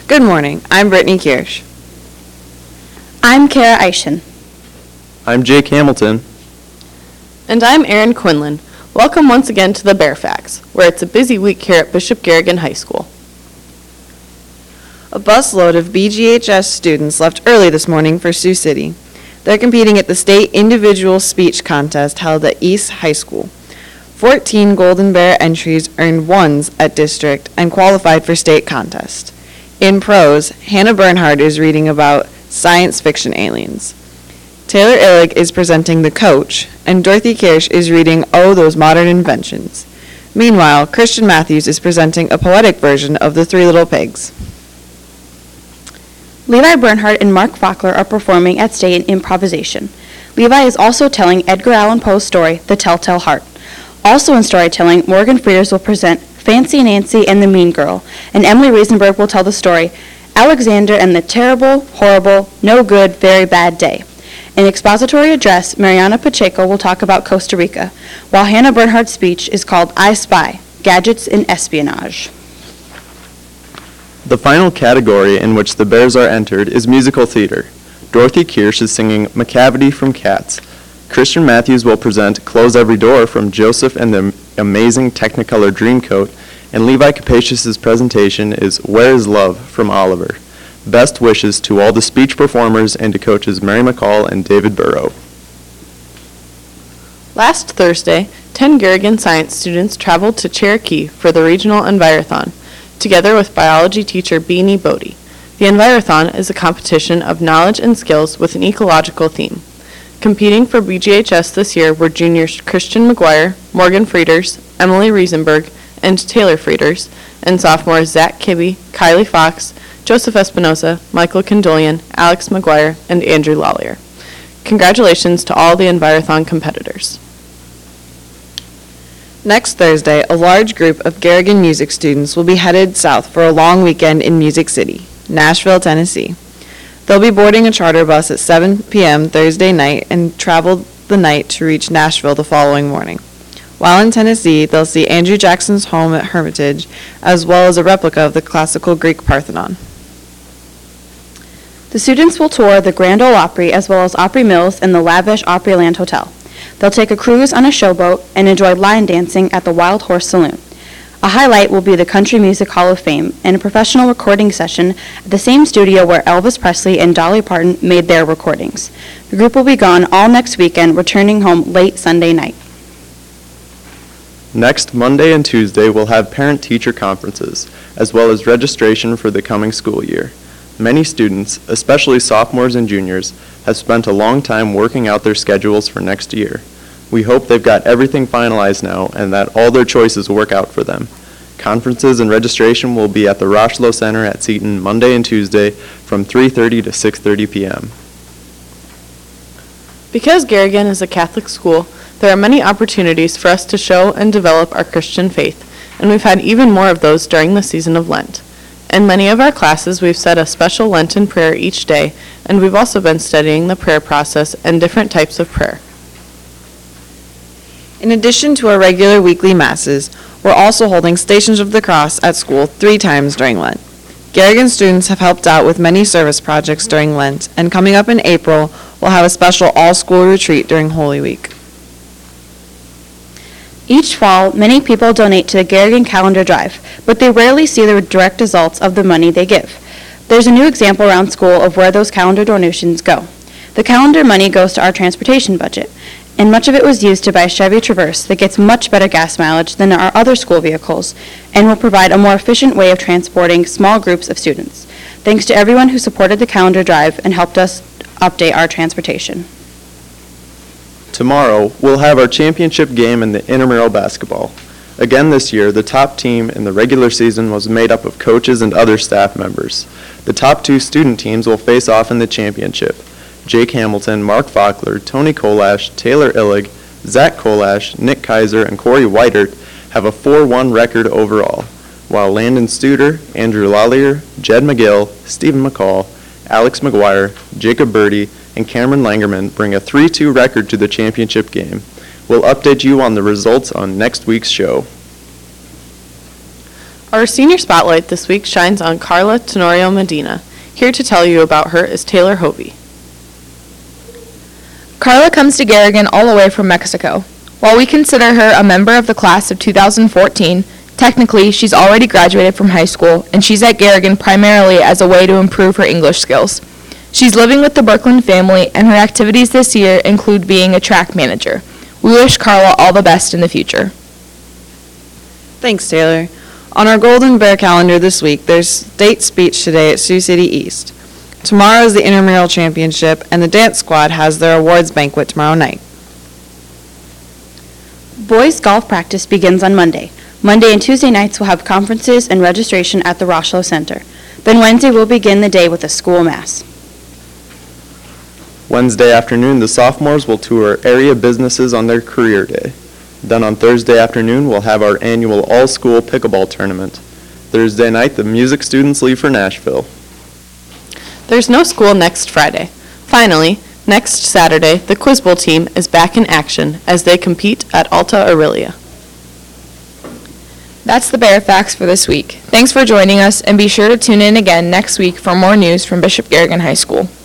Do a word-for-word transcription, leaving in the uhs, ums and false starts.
Good morning. I'm Brittany Kirsch. I'm Kara Eischen. I'm Jake Hamilton. And I'm Erin Quinlan. Welcome once again to the Bear Facts, where it's a busy week here at Bishop Garrigan High School. A busload of B G H S students left early this morning for Sioux City. They're competing at the state individual speech contest held at East High School. fourteen Golden Bear entries earned ones at district and qualified for state contest. In prose, Hannah Bernhard is reading about science fiction aliens. Taylor Illig is presenting The Coach, and Dorothy Kirsch is reading Oh, Those Modern Inventions. Meanwhile, Christian Matthews is presenting a poetic version of The Three Little Pigs. Levi Bernhardt and Mark Fockler are performing at State in improvisation. Levi is also telling Edgar Allan Poe's story, The Telltale Heart. Also in storytelling, Morgan Frieders will present Fancy Nancy and the Mean Girl, and Emily Riesenberg will tell the story, Alexander and the Terrible, Horrible, No Good, Very Bad Day. In expository address, Mariana Pacheco will talk about Costa Rica, while Hannah Bernhardt's speech is called I Spy, Gadgets in Espionage. The final category in which the Bears are entered is musical theater. Dorothy Kirsch is singing McCavity from Cats. Christian Matthews will present Close Every Door from Joseph and the Amazing Technicolor Dreamcoat, and Levi Capacious's presentation is Where is Love from Oliver. Best wishes to all the speech performers and to coaches Mary McCall and David Burrow. Last Thursday, ten Garrigan science students traveled to Cherokee for the regional Envirothon, together with biology teacher Beanie Bodie. The Envirothon is a competition of knowledge and skills with an ecological theme. Competing for B G H S this year were juniors Christian McGuire, Morgan Frieders, Emily Riesenberg, and Taylor Frieders, and sophomores Zach Kibbe, Kylie Fox, Joseph Espinosa, Michael Condolian, Alex McGuire, and Andrew Lawlier. Congratulations to all the Envirothon competitors. Next Thursday, a large group of Garrigan music students will be headed south for a long weekend in Music City, Nashville, Tennessee. They'll be boarding a charter bus at seven p.m. Thursday night and travel the night to reach Nashville the following morning. While in Tennessee, they'll see Andrew Jackson's home at Hermitage, as well as a replica of the classical Greek Parthenon. The students will tour the Grand Ole Opry as well as Opry Mills and the lavish Opryland Hotel. They'll take a cruise on a showboat and enjoy line dancing at the Wild Horse Saloon. A highlight will be the Country Music Hall of Fame and a professional recording session at the same studio where Elvis Presley and Dolly Parton made their recordings. The group will be gone all next weekend, returning home late Sunday night. Next Monday and Tuesday we'll have parent-teacher conferences, as well as registration for the coming school year. Many students, especially sophomores and juniors, have spent a long time working out their schedules for next year. We hope they've got everything finalized now and that all their choices work out for them. Conferences and registration will be at the Rocheleau Center at Seton Monday and Tuesday from three thirty to six thirty p.m. Because Garrigan is a Catholic school, there are many opportunities for us to show and develop our Christian faith, and we've had even more of those during the season of Lent. In many of our classes, we've said a special Lenten prayer each day, and we've also been studying the prayer process and different types of prayer. In addition to our regular weekly masses, we're also holding Stations of the Cross at school three times during Lent. Garrigan students have helped out with many service projects during Lent, and coming up in April, we'll have a special all-school retreat during Holy Week. Each fall, many people donate to the Garrigan Calendar Drive, but they rarely see the direct results of the money they give. There's a new example around school of where those calendar donations go. The calendar money goes to our transportation budget, and much of it was used to buy a Chevy Traverse that gets much better gas mileage than our other school vehicles and will provide a more efficient way of transporting small groups of students. Thanks to everyone who supported the calendar drive and helped us update our transportation. Tomorrow, we'll have our championship game in the intramural basketball. Again this year, the top team in the regular season was made up of coaches and other staff members. The top two student teams will face off in the championship. Jake Hamilton, Mark Fockler, Tony Kolash, Taylor Illig, Zach Kolash, Nick Kaiser, and Corey Whitert have a four one record overall, while Landon Studer, Andrew Lawlier, Jed McGill, Stephen McCall, Alex McGuire, Jacob Birdie, and Cameron Langerman bring a three two record to the championship game. We'll update you on the results on next week's show. Our senior spotlight this week shines on Carla Tenorio Medina. Here to tell you about her is Taylor Hovey. Carla comes to Garrigan all the way from Mexico. While we consider her a member of the class of two thousand fourteen, technically she's already graduated from high school, and she's at Garrigan primarily as a way to improve her English skills. She's living with the Brooklyn family, and her activities this year include being a track manager. We wish Carla all the best in the future. Thanks, Taylor. On our Golden Bear calendar this week, there's state speech today at Sioux City East. Tomorrow is the intramural championship, and the dance squad has their awards banquet tomorrow night. Boys golf practice begins on Monday. Monday and Tuesday nights will have conferences and registration at the Roshlow Center. Then Wednesday will begin the day with a school mass. Wednesday afternoon, the sophomores will tour area businesses on their career day. Then on Thursday afternoon, we'll have our annual all-school pickleball tournament. Thursday night, the music students leave for Nashville. There's no school next Friday. Finally, next Saturday, the Quiz Bowl team is back in action as they compete at Alta Aurelia. That's the Bear Facts for this week. Thanks for joining us, and be sure to tune in again next week for more news from Bishop Garrigan High School.